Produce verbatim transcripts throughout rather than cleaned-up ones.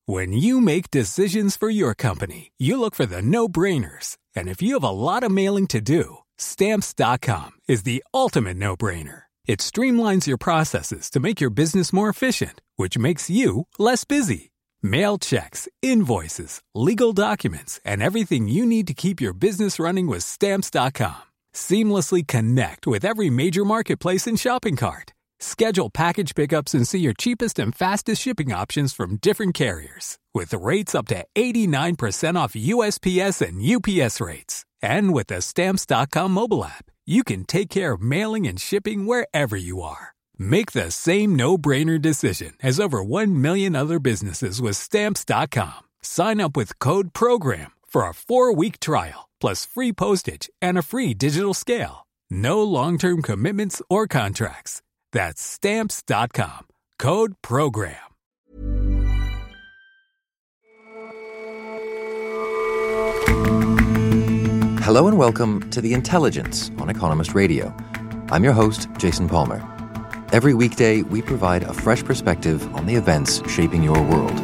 When you make decisions for your company, you look for the no-brainers. And if you have a lot of mailing to do, Stamps dot com is the ultimate no-brainer. It streamlines your processes to make your business more efficient, which makes you less busy. Mail checks, invoices, legal documents, and everything you need to keep your business running with Stamps dot com. Seamlessly connect with every major marketplace and shopping cart. Schedule package pickups and see your cheapest and fastest shipping options from different carriers, with rates up to eighty-nine percent off U S P S and U P S rates. And with the Stamps dot com mobile app, you can take care of mailing and shipping wherever you are. Make the same no-brainer decision as over one million other businesses with Stamps dot com. Sign up with code PROGRAM for a four-week trial, plus free postage and a free digital scale. No long-term commitments or contracts. That's Stamps dot com. Code PROGRAM. Hello and welcome to The Intelligence on Economist Radio. I'm your host, Jason Palmer. Every weekday, we provide a fresh perspective on the events shaping your world.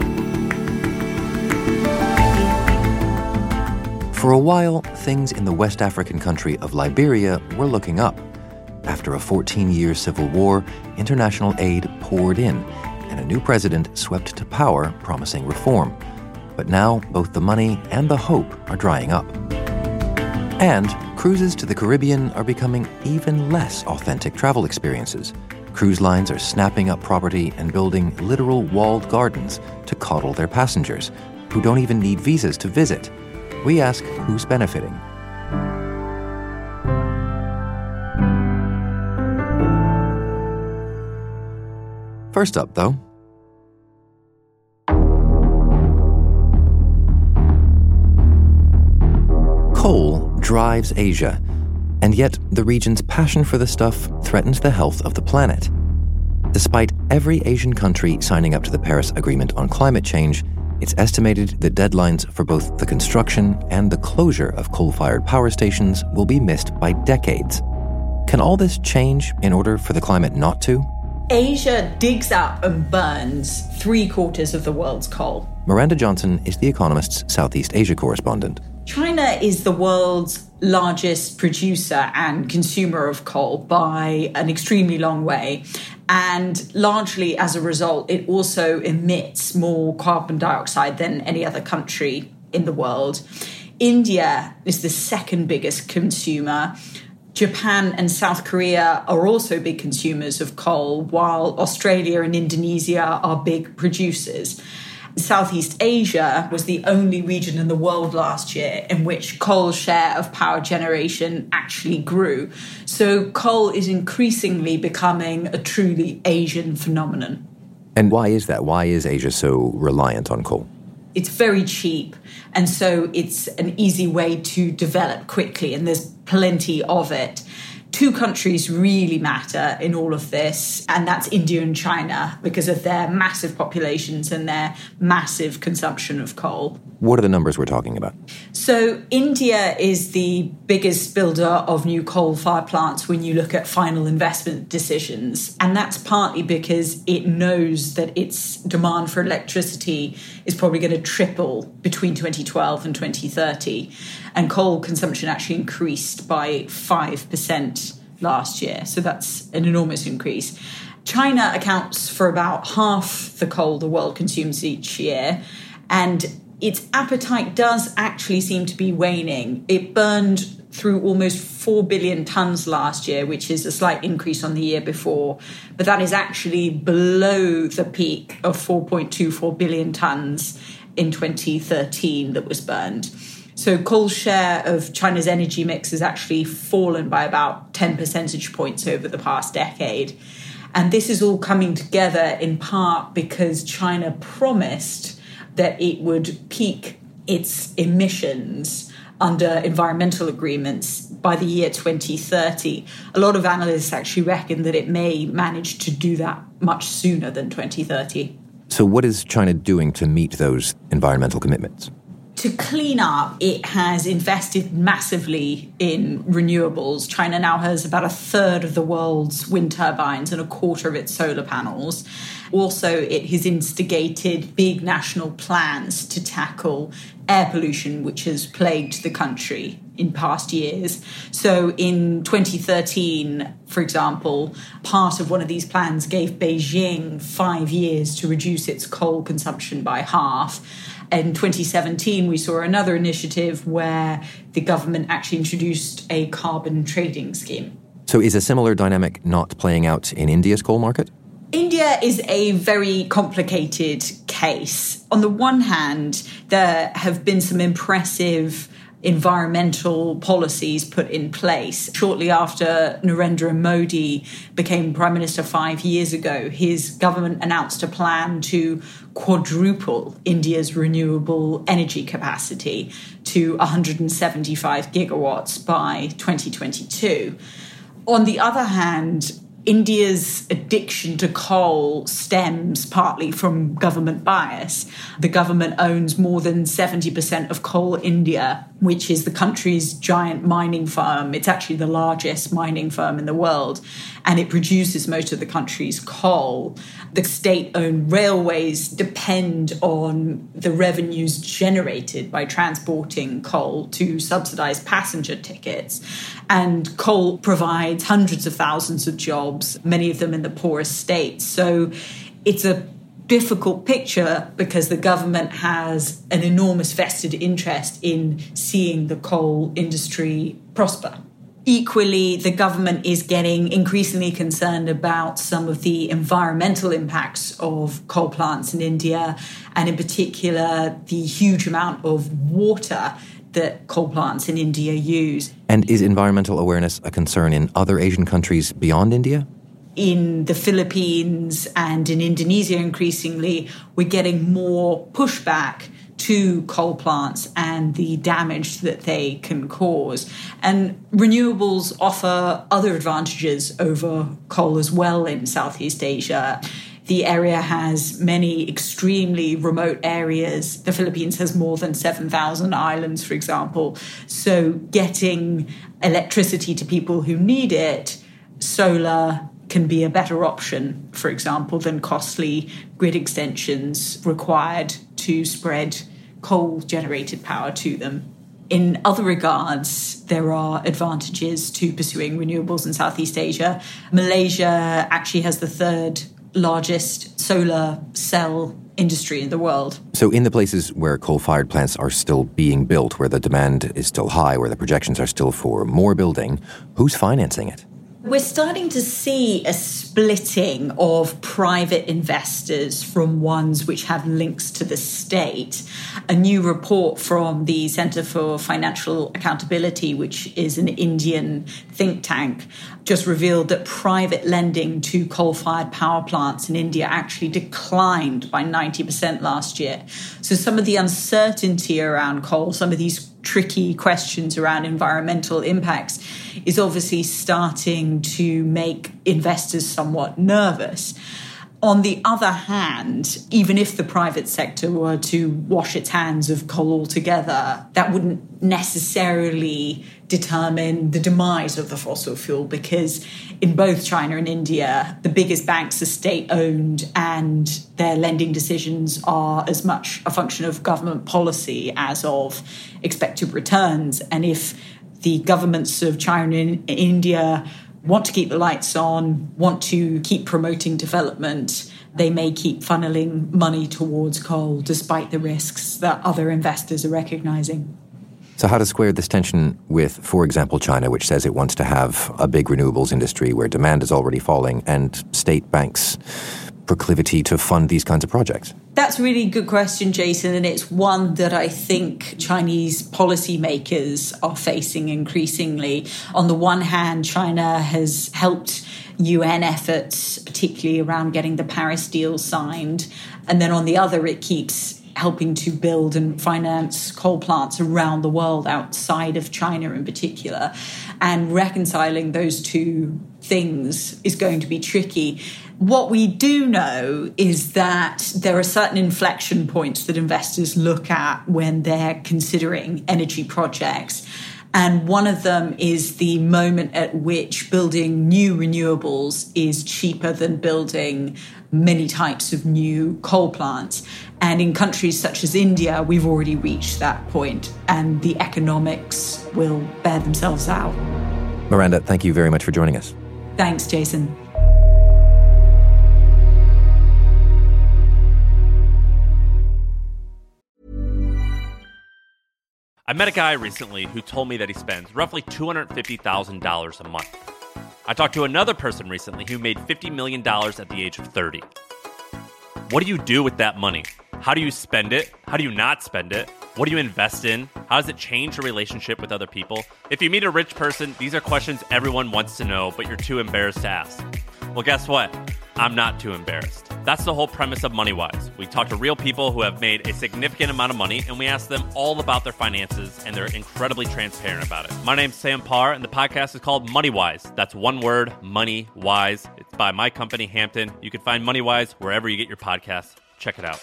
For a while, things in the West African country of Liberia were looking up. After a fourteen-year civil war, international aid poured in, and a new president swept to power promising reform. But now, both the money and the hope are drying up. And cruises to the Caribbean are becoming even less authentic travel experiences. Cruise lines are snapping up property and building literal walled gardens to coddle their passengers, who don't even need visas to visit. We ask, who's benefiting? First up, though, coal drives Asia, and yet the region's passion for the stuff threatens the health of the planet. Despite every Asian country signing up to the Paris Agreement on climate change, it's estimated that deadlines for both the construction and the closure of coal-fired power stations will be missed by decades. Can all this change in order for the climate not to? Asia digs up and burns three quarters of the world's coal. Miranda Johnson is The Economist's Southeast Asia correspondent. China is the world's largest producer and consumer of coal by an extremely long way. And largely as a result, it also emits more carbon dioxide than any other country in the world. India is the second biggest consumer. Japan and South Korea are also big consumers of coal, while Australia and Indonesia are big producers. Southeast Asia was the only region in the world last year in which coal's share of power generation actually grew. So coal is increasingly becoming a truly Asian phenomenon. And why is that? Why is Asia so reliant on coal? It's very cheap, and so it's an easy way to develop quickly, and there's plenty of it. Two countries really matter in all of this, and that's India and China, because of their massive populations and their massive consumption of coal. What are the numbers we're talking about? So India is the biggest builder of new coal-fired plants when you look at final investment decisions. And that's partly because it knows that its demand for electricity is probably going to triple between twenty twelve and twenty thirty. And coal consumption actually increased by five percent last year. So that's an enormous increase. China accounts for about half the coal the world consumes each year. And its appetite does actually seem to be waning. It burned through almost four billion tonnes last year, which is a slight increase on the year before. But that is actually below the peak of four point two four billion tonnes in twenty thirteen that was burned. So coal's share of China's energy mix has actually fallen by about ten percentage points over the past decade. And this is all coming together in part because China promised that it would peak its emissions under environmental agreements by the year twenty thirty. A lot of analysts actually reckon that it may manage to do that much sooner than twenty thirty. So what is China doing to meet those environmental commitments? To clean up, it has invested massively in renewables. China now has about a third of the world's wind turbines and a quarter of its solar panels. Also, it has instigated big national plans to tackle air pollution, which has plagued the country in past years. So in twenty thirteen, for example, part of one of these plans gave Beijing five years to reduce its coal consumption by half. In twenty seventeen, we saw another initiative where the government actually introduced a carbon trading scheme. So is a similar dynamic not playing out in India's coal market? India is a very complicated case. On the one hand, there have been some impressive environmental policies put in place. Shortly after Narendra Modi became Prime Minister five years ago, his government announced a plan to quadruple India's renewable energy capacity to one hundred seventy-five gigawatts by twenty twenty-two. On the other hand, India's addiction to coal stems partly from government bias. The government owns more than seventy percent of Coal India, which is the country's giant mining firm. It's actually the largest mining firm in the world, and it produces most of the country's coal. The state-owned railways depend on the revenues generated by transporting coal to subsidize passenger tickets. And coal provides hundreds of thousands of jobs, many of them in the poorest states. So it's a difficult picture because the government has an enormous vested interest in seeing the coal industry prosper. Equally, the government is getting increasingly concerned about some of the environmental impacts of coal plants in India, and in particular, the huge amount of water that coal plants in India use. And is environmental awareness a concern in other Asian countries beyond India? In the Philippines and in Indonesia, increasingly, we're getting more pushback to coal plants and the damage that they can cause. And renewables offer other advantages over coal as well in Southeast Asia. The area has many extremely remote areas. The Philippines has more than seven thousand islands, for example. So getting electricity to people who need it, solar can be a better option, for example, than costly grid extensions required to spread coal-generated power to them. In other regards, there are advantages to pursuing renewables in Southeast Asia. Malaysia actually has the third largest solar cell industry in the world. So in the places where coal-fired plants are still being built, where the demand is still high, where the projections are still for more building, who's financing it? We're starting to see a splitting of private investors from ones which have links to the state. A new report from the Centre for Financial Accountability, which is an Indian think tank, just revealed that private lending to coal-fired power plants in India actually declined by ninety percent last year. So some of the uncertainty around coal, some of these tricky questions around environmental impacts is obviously starting to make investors somewhat nervous. On the other hand, even if the private sector were to wash its hands of coal altogether, that wouldn't necessarily determine the demise of the fossil fuel, because in both China and India, the biggest banks are state-owned and their lending decisions are as much a function of government policy as of expected returns. And if the governments of China and India want to keep the lights on, want to keep promoting development, they may keep funneling money towards coal despite the risks that other investors are recognizing. So how to square this tension with, for example, China, which says it wants to have a big renewables industry where demand is already falling, and state banks' proclivity to fund these kinds of projects? That's a really good question, Jason, and it's one that I think Chinese policymakers are facing increasingly. On the one hand, China has helped U N efforts, particularly around getting the Paris deal signed, and then on the other, it keeps helping to build and finance coal plants around the world, outside of China in particular. And reconciling those two things is going to be tricky. What we do know is that there are certain inflection points that investors look at when they're considering energy projects. And one of them is the moment at which building new renewables is cheaper than building many types of new coal plants. And in countries such as India, we've already reached that point, and the economics will bear themselves out. Miranda, thank you very much for joining us. Thanks, Jason. I met a guy recently who told me that he spends roughly two hundred fifty thousand dollars a month. I talked to another person recently who made fifty million dollars at the age of thirty. What do you do with that money? How do you spend it? How do you not spend it? What do you invest in? How does it change your relationship with other people? If you meet a rich person, these are questions everyone wants to know, but you're too embarrassed to ask. Well, guess what? I'm not too embarrassed. That's the whole premise of MoneyWise. We talk to real people who have made a significant amount of money, and we ask them all about their finances, and they're incredibly transparent about it. My name's Sam Parr, and the podcast is called MoneyWise. That's one word, MoneyWise. It's by my company, Hampton. You can find MoneyWise wherever you get your podcasts. Check it out.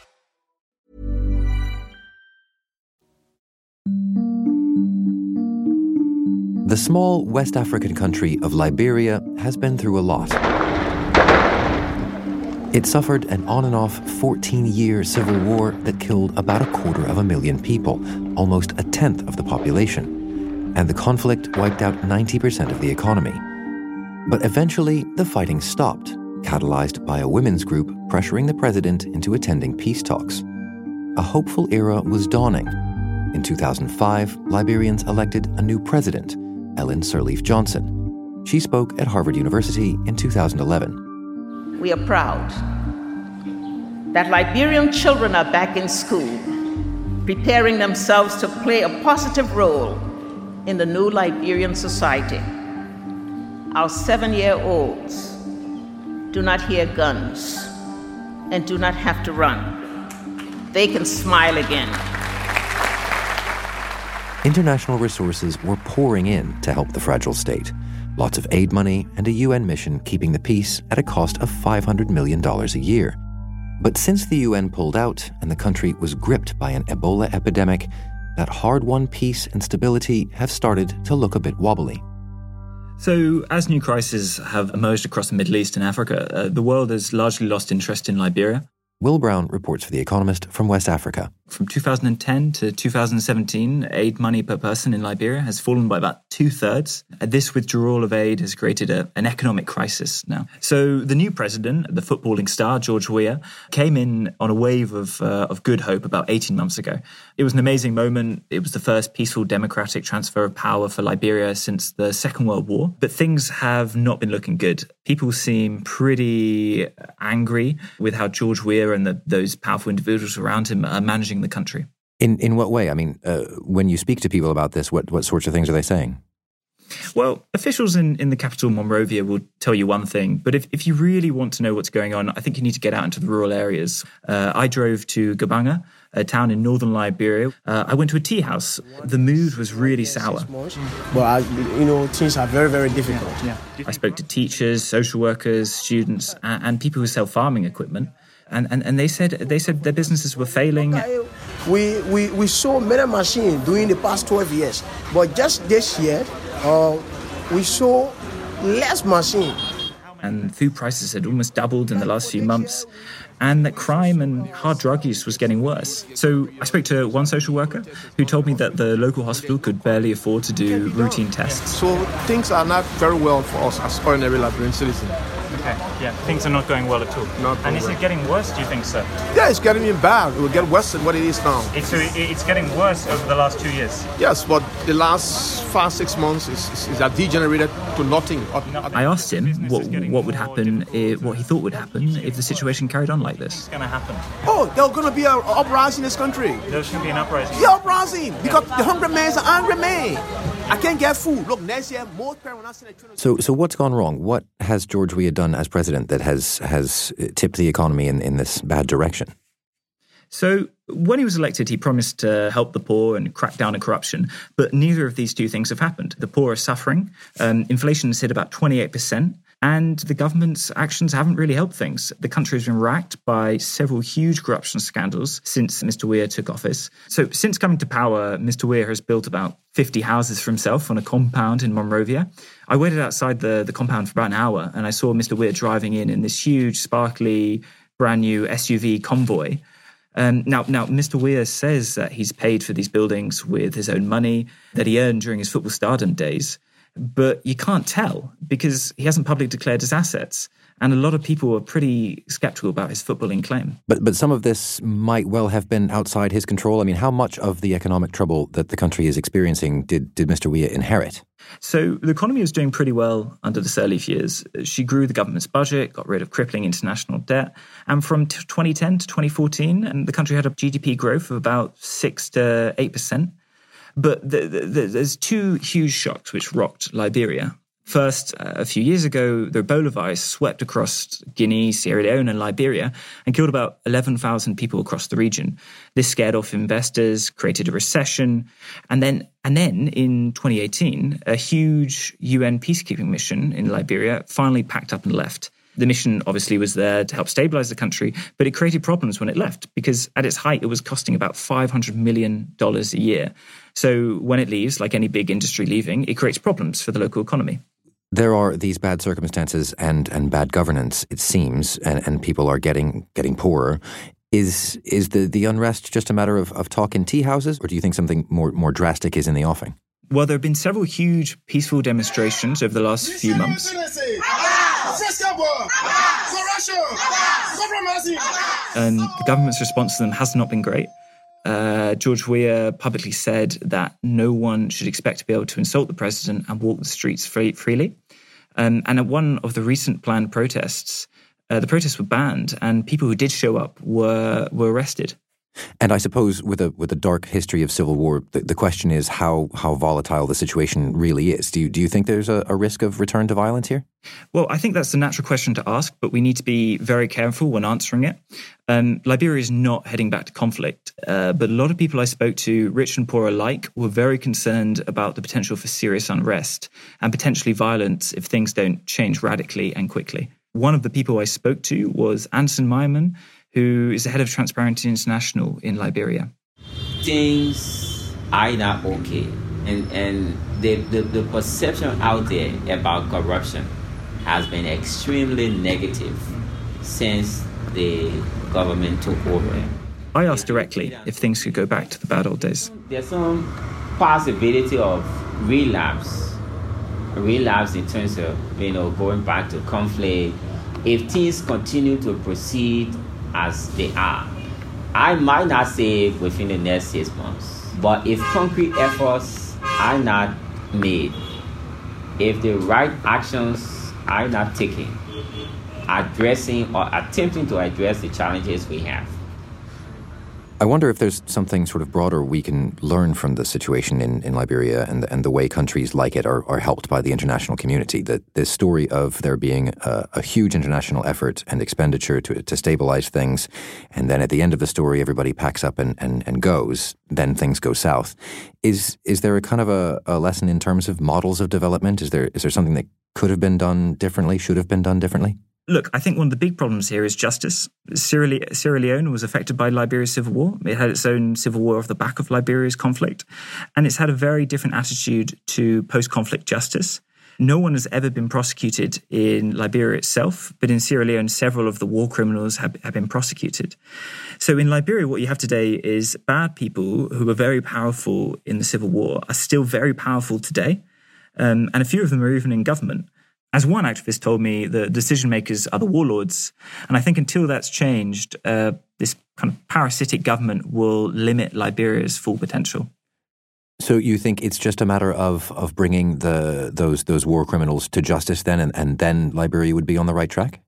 The small West African country of Liberia has been through a lot. It suffered an on-and-off fourteen-year civil war that killed about a quarter of a million people, almost a tenth of the population. And the conflict wiped out ninety percent of the economy. But eventually, the fighting stopped, catalyzed by a women's group pressuring the president into attending peace talks. A hopeful era was dawning. In two thousand five, Liberians elected a new president, Ellen Sirleaf Johnson. She spoke at Harvard University in two thousand eleven. We are proud that Liberian children are back in school, preparing themselves to play a positive role in the new Liberian society. Our seven-year-olds do not hear guns and do not have to run. They can smile again. International resources were pouring in to help the fragile state. Lots of aid money and a U N mission keeping the peace at a cost of five hundred million dollars a year. But since the U N pulled out and the country was gripped by an Ebola epidemic, that hard-won peace and stability have started to look a bit wobbly. So, as new crises have emerged across the Middle East and Africa, uh, the world has largely lost interest in Liberia. Will Brown reports for The Economist from West Africa. From two thousand ten to two thousand seventeen, aid money per person in Liberia has fallen by about two-thirds. This withdrawal of aid has created a, an economic crisis now. So the new president, the footballing star, George Weah, came in on a wave of, uh, of good hope about eighteen months ago. It was an amazing moment. It was the first peaceful democratic transfer of power for Liberia since the Second World War. But things have not been looking good. People seem pretty angry with how George Weah and the, those powerful individuals around him are managing the country. In in what way? I mean, uh, when you speak to people about this, what, what sorts of things are they saying? Well, officials in, in the capital, Monrovia, will tell you one thing. But if, if you really want to know what's going on, I think you need to get out into the rural areas. Uh, I drove to Gabanga, a town in northern Liberia. Uh, I went to a tea house. The mood was really sour. But, I, you know, things are very, very difficult. Yeah, yeah. I spoke to teachers, social workers, students, and, and people who sell farming equipment. And, and, and they said they said their businesses were failing. We, we, we saw many machines during the past twelve years. But just this year, uh, we saw less machines. And food prices had almost doubled in the last few months. And that crime and hard drug use was getting worse. So I spoke to one social worker who told me that the local hospital could barely afford to do routine tests. So things are not very well for us as ordinary Liberian citizens. Okay, yeah, things are not going well at all. Not and is well. it getting worse, do you think, sir? Yeah, it's getting bad. It will get worse than what it is now. It's, it's getting worse over the last two years? Yes, but the last five, six months is, is, is degenerated to nothing. I asked him what what would happen, if, what he thought would happen if the situation carried on like this. What's going to happen? Oh, there's going to be an uprising in this country. There's going to be an uprising? Yeah, uprising, because yeah. The hungry man is an angry man. I can't get food. Look, next year, most parents... So so what's gone wrong? What has George Weah done as president that has has tipped the economy in, in this bad direction? So when he was elected, he promised to help the poor and crack down on corruption. But neither of these two things have happened. The poor are suffering. Um, inflation has hit about twenty-eight percent. And the government's actions haven't really helped things. The country has been racked by several huge corruption scandals since Mister Weah took office. So since coming to power, Mister Weah has built about fifty houses for himself on a compound in Monrovia. I waited outside the, the compound for about an hour and I saw Mister Weah driving in in this huge, sparkly, brand new S U V convoy. Um, now, now, Mister Weah says that he's paid for these buildings with his own money that he earned during his football stardom days. But you can't tell because he hasn't publicly declared his assets. And a lot of people are pretty skeptical about his footballing claim. But but some of this might well have been outside his control. I mean, how much of the economic trouble that the country is experiencing did, did Mister Weah inherit? So the economy was doing pretty well under the Sirleaf years. She grew the government's budget, got rid of crippling international debt. And from twenty ten to twenty fourteen, the country had a G D P growth of about six to eight percent. But the, the, the, there's two huge shocks which rocked Liberia. First, uh, a few years ago, the Ebola virus swept across Guinea, Sierra Leone and Liberia and killed about eleven thousand people across the region. This scared off investors, created a recession. And then, and then in twenty eighteen, a huge U N peacekeeping mission in Liberia finally packed up and left. The mission obviously was there to help stabilize the country, but it created problems when it left because at its height, it was costing about five hundred million dollars a year. So when it leaves, like any big industry leaving, it creates problems for the local economy. There are these bad circumstances and, and bad governance, it seems, and, and people are getting getting poorer. Is is the, the unrest just a matter of, of talk in tea houses, or do you think something more, more drastic is in the offing? Well, there have been several huge peaceful demonstrations over the last few months. And the government's response to them has not been great. Uh, George Weah publicly said that no one should expect to be able to insult the president and walk the streets free, freely. Um, and at one of the recent planned protests, uh, the protests were banned and people who did show up were were arrested. And I suppose with a with a dark history of civil war, the, the question is how how volatile the situation really is. Do you, do you think there's a, a risk of return to violence here? Well, I think that's the natural question to ask, but we need to be very careful when answering it. Um, Liberia is not heading back to conflict, uh, but a lot of people I spoke to, rich and poor alike, were very concerned about the potential for serious unrest and potentially violence if things don't change radically and quickly. One of the people I spoke to was Anderson Meyerman, who is the head of Transparency International in Liberia. Things are not okay. And, and the, the, the perception out there about corruption has been extremely negative since the government took over. I asked directly if things could go back to the bad old days. There's some possibility of relapse, relapse in terms of, you know, going back to conflict. If things continue to proceed as they are, I might not say within the next six months, but if concrete efforts are not made, if the right actions are not taken, addressing or attempting to address the challenges we have. I wonder if there's something sort of broader we can learn from the situation in, in Liberia and, and the way countries like it are, are helped by the international community. That this story of there being a, a huge international effort and expenditure to, to stabilize things, and then at the end of the story, everybody packs up and, and, and goes, then things go south. Is is there a kind of a, a lesson in terms of models of development? Is there is there something that could have been done differently, should have been done differently? Look, I think one of the big problems here is justice. Sierra, Le- Sierra Leone was affected by Liberia's civil war. It had its own civil war off the back of Liberia's conflict. And it's had a very different attitude to post-conflict justice. No one has ever been prosecuted in Liberia itself, but in Sierra Leone, several of the war criminals have, have been prosecuted. So in Liberia, what you have today is bad people who were very powerful in the civil war are still very powerful today. Um, and a few of them are even in government. As one activist told me, the decision makers are the warlords. And I think until that's changed, uh, this kind of parasitic government will limit Liberia's full potential. So you think it's just a matter of of bringing the those those war criminals to justice then, and, and then Liberia would be on the right track?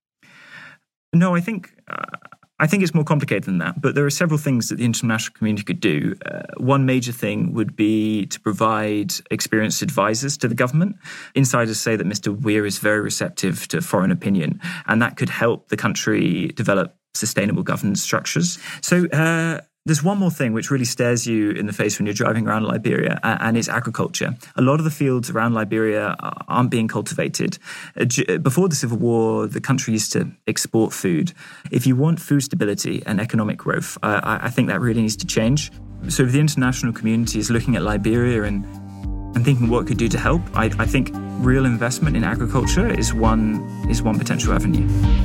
No, I think uh, I think it's more complicated than that. But there are several things that the international community could do. Uh, one major thing would be to provide experienced advisors to the government. Insiders say that Mister Weah is very receptive to foreign opinion, and that could help the country develop sustainable governance structures. So uh, There's one more thing which really stares you in the face when you're driving around Liberia, and it's agriculture. A lot of the fields around Liberia aren't being cultivated. Before the Civil War, the country used to export food. If you want food stability and economic growth, I think that really needs to change. So if the international community is looking at Liberia and, and thinking what it could do to help, I, I think real investment in agriculture is one, is one potential avenue.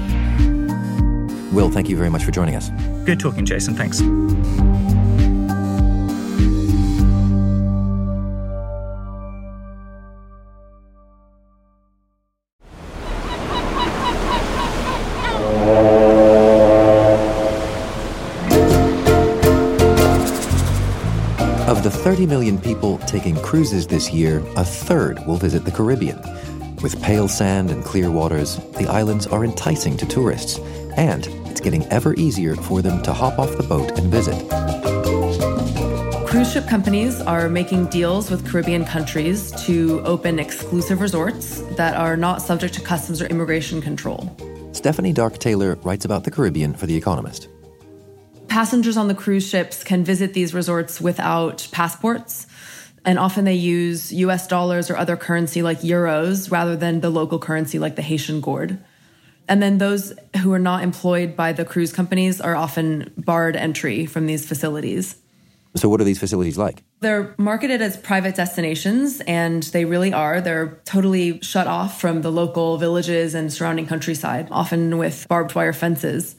Will, thank you very much for joining us. Good talking, Jason. Thanks. Of the thirty million people taking cruises this year, a third will visit the Caribbean. With pale sand and clear waters, the islands are enticing to tourists, and it's getting ever easier for them to hop off the boat and visit. Cruise ship companies are making deals with Caribbean countries to open exclusive resorts that are not subject to customs or immigration control. Stephanie Dark-Taylor writes about the Caribbean for The Economist. Passengers on the cruise ships can visit these resorts without passports, and often they use U S dollars or other currency like euros rather than the local currency like the Haitian gourde. And then those who are not employed by the cruise companies are often barred entry from these facilities. So what are these facilities like? They're marketed as private destinations, and they really are. They're totally shut off from the local villages and surrounding countryside, often with barbed wire fences.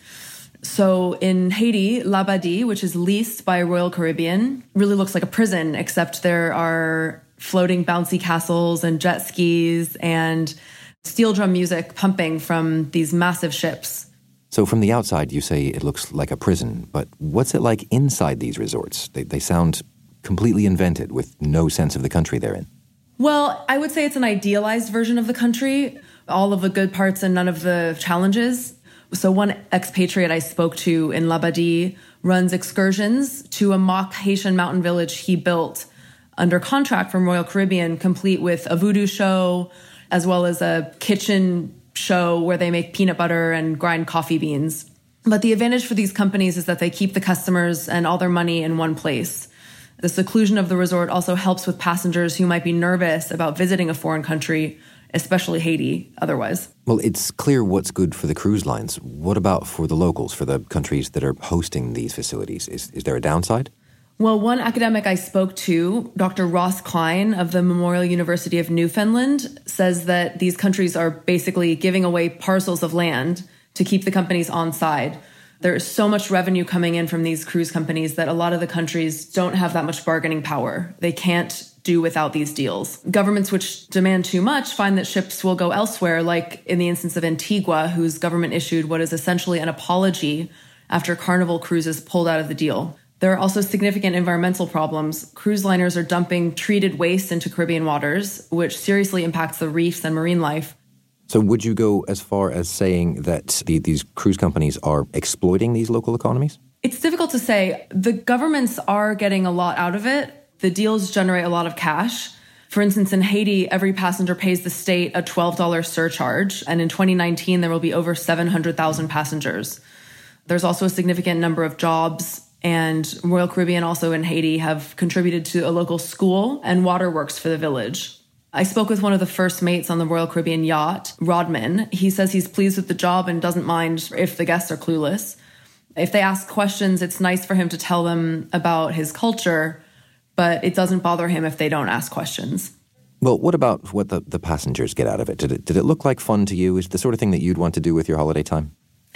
So in Haiti, Labadie, which is leased by Royal Caribbean, really looks like a prison, except there are floating bouncy castles and jet skis and steel drum music pumping from these massive ships. So from the outside, you say it looks like a prison, but what's it like inside these resorts? They, they sound completely invented with no sense of the country they're in. Well, I would say it's an idealized version of the country, all of the good parts and none of the challenges. So one expatriate I spoke to in Labadie runs excursions to a mock Haitian mountain village he built under contract from Royal Caribbean, complete with a voodoo show, as well as a kitchen show where they make peanut butter and grind coffee beans. But the advantage for these companies is that they keep the customers and all their money in one place. The seclusion of the resort also helps with passengers who might be nervous about visiting a foreign country, especially Haiti otherwise. Well, it's clear what's good for the cruise lines. What about for the locals, for the countries that are hosting these facilities? Is, is there a downside? Well, one academic I spoke to, Doctor Ross Klein of the Memorial University of Newfoundland, says that these countries are basically giving away parcels of land to keep the companies on side. There is so much revenue coming in from these cruise companies that a lot of the countries don't have that much bargaining power. They can't do without these deals. Governments which demand too much find that ships will go elsewhere, like in the instance of Antigua, whose government issued what is essentially an apology after Carnival Cruises pulled out of the deal. There are also significant environmental problems. Cruise liners are dumping treated waste into Caribbean waters, which seriously impacts the reefs and marine life. So would you go as far as saying that the, these cruise companies are exploiting these local economies? It's difficult to say. The governments are getting a lot out of it. The deals generate a lot of cash. For instance, in Haiti, every passenger pays the state a twelve dollars surcharge, and in twenty nineteen, there will be over seven hundred thousand passengers. There's also a significant number of jobs, and Royal Caribbean also in Haiti have contributed to a local school and waterworks for the village. I spoke with one of the first mates on the Royal Caribbean yacht, Rodman. He says he's pleased with the job and doesn't mind if the guests are clueless. If they ask questions, it's nice for him to tell them about his culture, but it doesn't bother him if they don't ask questions. Well, what about what the, the passengers get out of it? Did it did it look like fun to you? Is it the sort of thing that you'd want to do with your holiday time?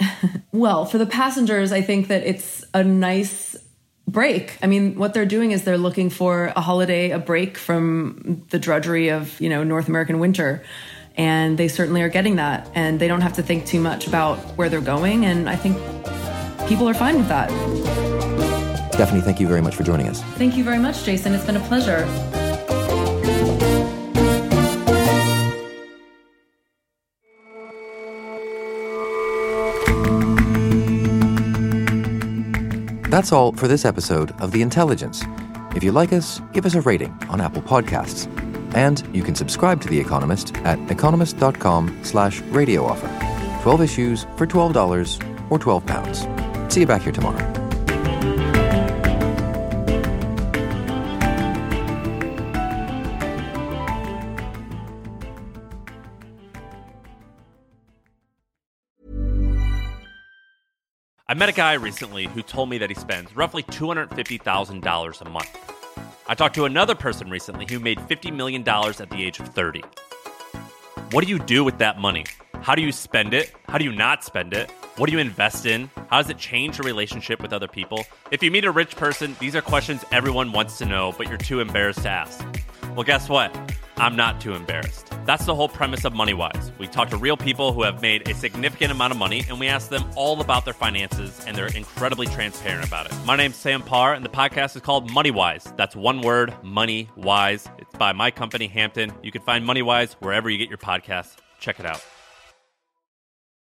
Well, for the passengers, I think that it's a nice break. I mean, what they're doing is they're looking for a holiday, a break from the drudgery of, you know, North American winter. And they certainly are getting that. And they don't have to think too much about where they're going. And I think people are fine with that. Stephanie, thank you very much for joining us. Thank you very much, Jason. It's been a pleasure. That's all for this episode of The Intelligence. If you like us, give us a rating on Apple Podcasts. And you can subscribe to The Economist at economist.com slash radio offer. twelve issues for twelve dollars or twelve pounds. See you back here tomorrow. I met a guy recently who told me that he spends roughly two hundred fifty thousand dollars a month. I talked to another person recently who made fifty million dollars at the age of thirty. What do you do with that money? How do you spend it? How do you not spend it? What do you invest in? How does it change your relationship with other people? If you meet a rich person, these are questions everyone wants to know, but you're too embarrassed to ask. Well, guess what? I'm not too embarrassed. That's the whole premise of MoneyWise. We talk to real people who have made a significant amount of money, and we ask them all about their finances, and they're incredibly transparent about it. My name's Sam Parr, and the podcast is called MoneyWise. That's one word, MoneyWise. It's by my company, Hampton. You can find MoneyWise wherever you get your podcasts. Check it out.